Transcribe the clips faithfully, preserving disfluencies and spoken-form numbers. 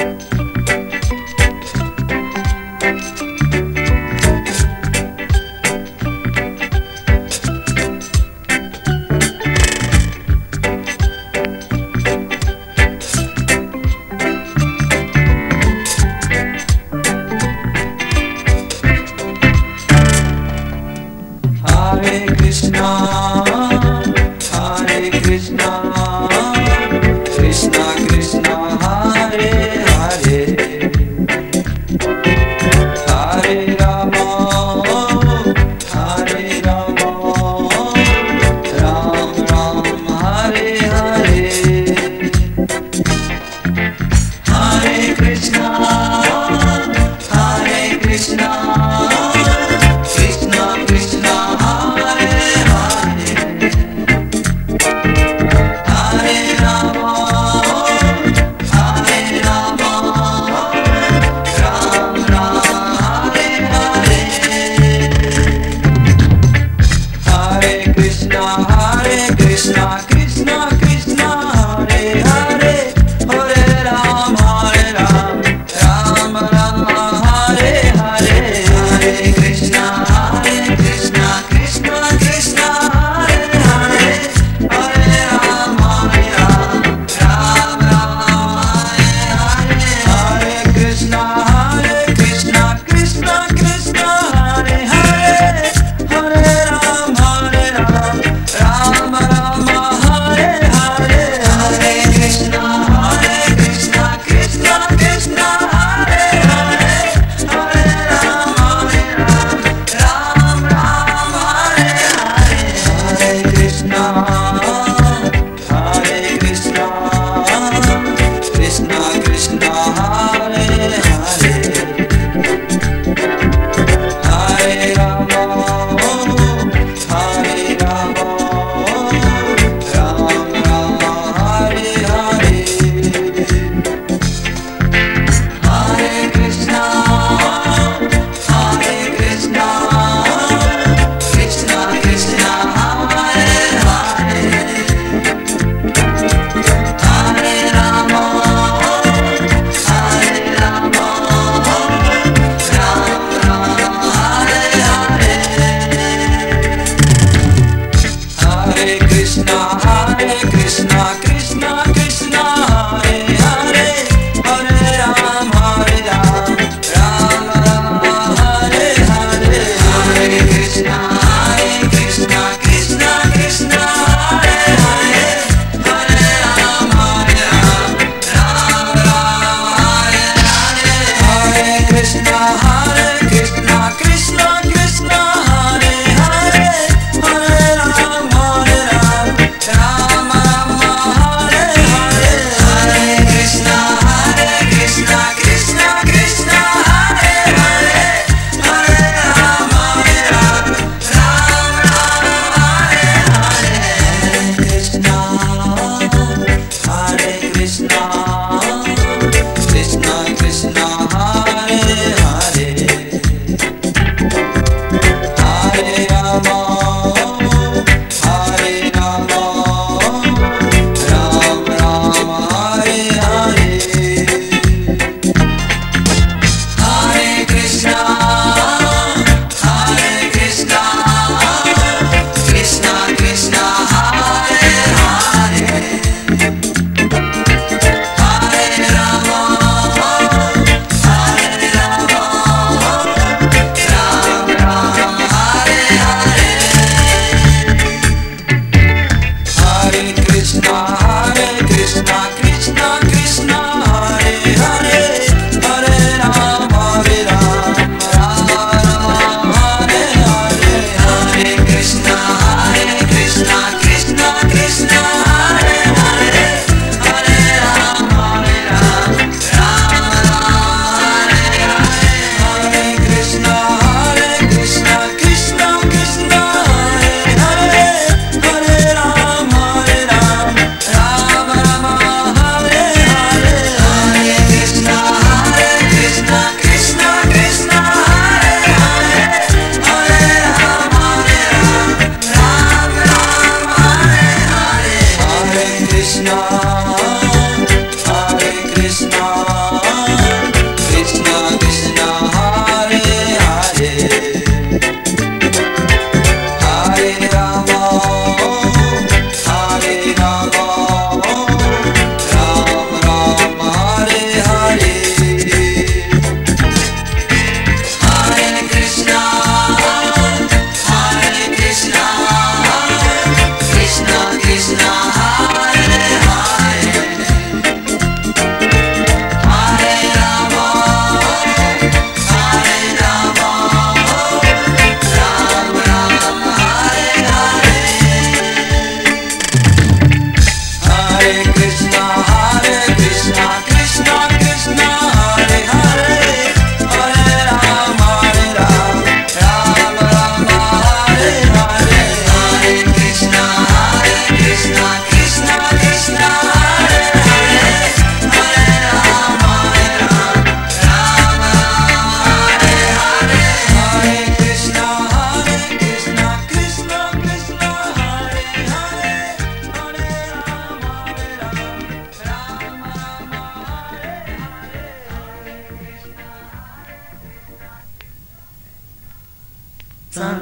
Krishna, Hare Krishna.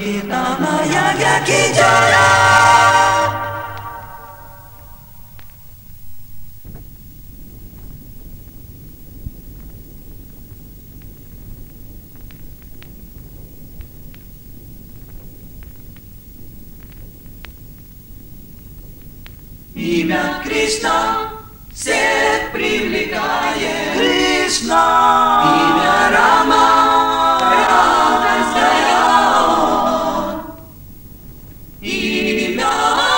Sankirtanaya ki jaya. Имя Кришна всех привлекает. Кришна. Имя Рама радость дает. Имя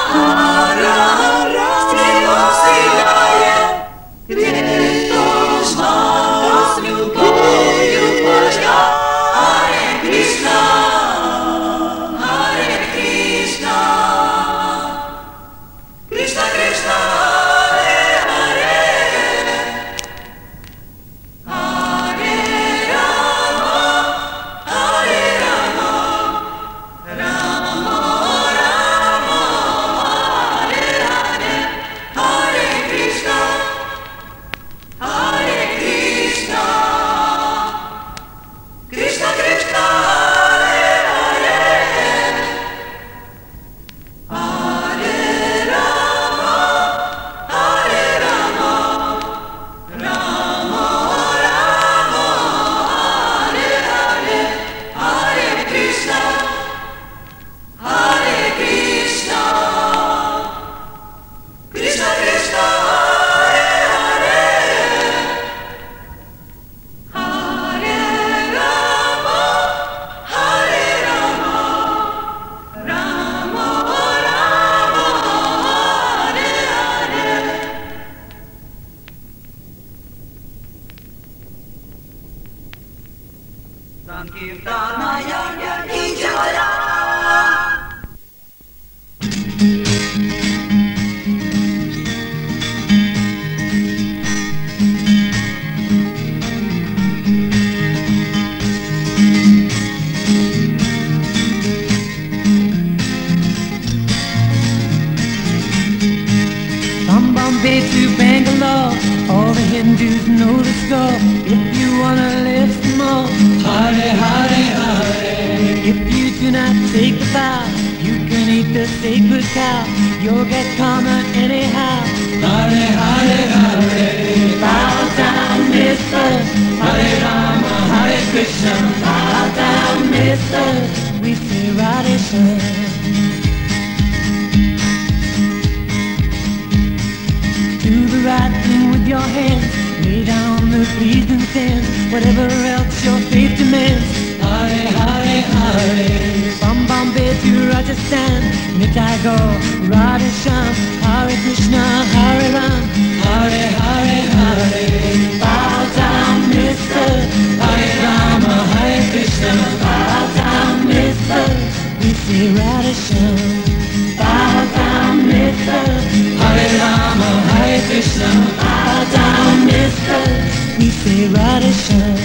Рама вселяет. Кришна с любовью поет. Харе Кришна, Харе Кришна. Krishna Krishna Hare Hare Hare Rama Hare Rama Rama Rama Hare Hare Hare Krishna Hare Krishna Krishna Krishna Hare Hare Hare Rama Hare Rama Rama Rama Hare Hare Hare Krishna Hare Krishna Krishna Krishna Hare Hare Hare Rama Hare Rama Rama Rama Hare Hare Sankirtanaya ki jaya. From Bombay to Bangalore, all the Hindus know the score. If you wanna lift more, Hare Hare Hare. If you do not take the vow, you can eat the sacred cow. You'll get karma anyhow. Hare Hare Hare. Bow down, mister. Hare Rama, Hare Krishna. Bow down, mister. We say Radhe Shyam. Do the right thing with your hands. Lay down the pleased and sins. Whatever else your faith demands. Hare Hare Hare. From Bombay to Rajasthan, Nitai Gaur, Radhe Shyam. Hare Krishna, Hare Ram. Hare Hare Hare. Bow down, mister. Hare Rama, Hare Krishna. Bow down, mister. We say Radhe Shyam. Bow down, mister. Hare Rama, Hare Krishna. Bow down, mister. We say Radhe Shyam.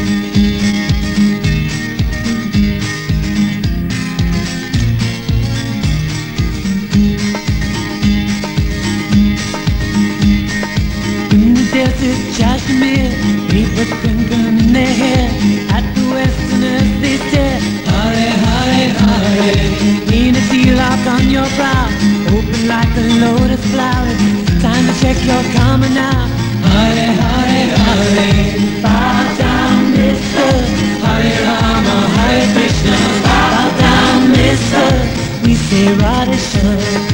In the desert Kashmir, people twinkle in their hair. At the Westerners they stare. Hare Hare Hare. Lean a tilak on your brow, open like a lotus flower. Time to check your karma now. Hare Hare Hare. Bow down, mister. Hare Rama, Hare Krishna. Bow down, mister. We say Radhe Shyam.